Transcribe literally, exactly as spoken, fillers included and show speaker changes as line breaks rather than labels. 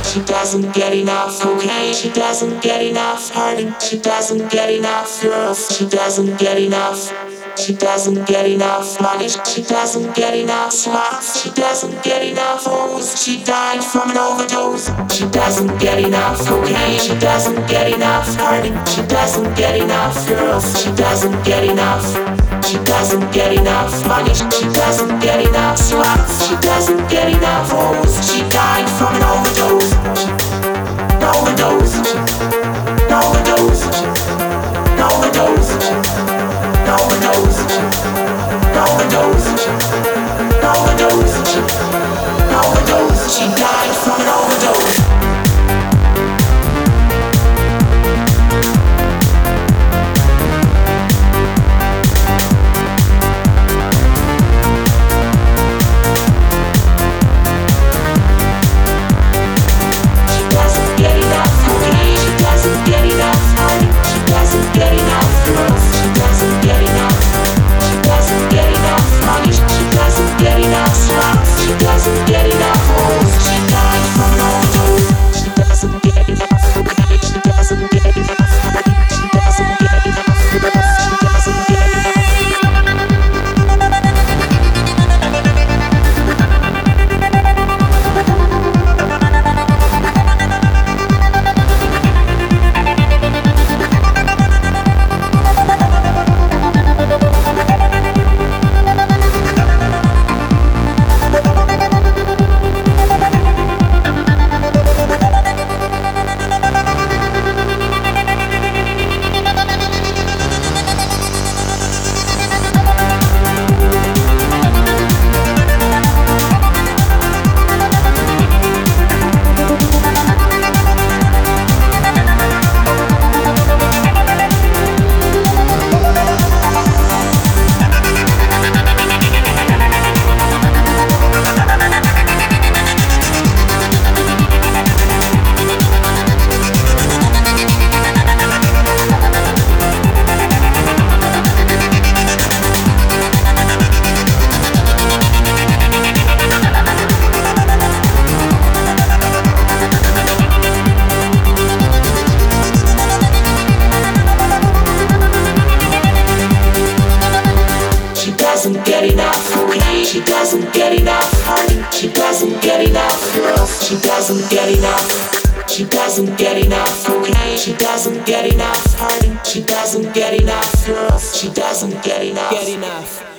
She doesn't get enough cocaine. She doesn't get enough heartache. She doesn't get enough girls. She doesn't get enough. She doesn't get enough money. She doesn't get enough slots. She doesn't get enough hoes. She died from an overdose. She doesn't get enough cocaine. She doesn't get enough heartache. She doesn't get enough girls. She doesn't get enough. She doesn't get enough money. She doesn't get enough slots. She doesn't get enough hoes. She died from an overdose. Overdose. Overdose. Overdose. Overdose. Overdose. Overdose. Overdose. She died from an overdose. Doesn't get enough cocaine. She doesn't get enough heartache. She doesn't get enough girls. She doesn't get enough. She doesn't get enough cocaine. She doesn't get enough heartache. She doesn't get enough girls. She doesn't get enough.
Get enough.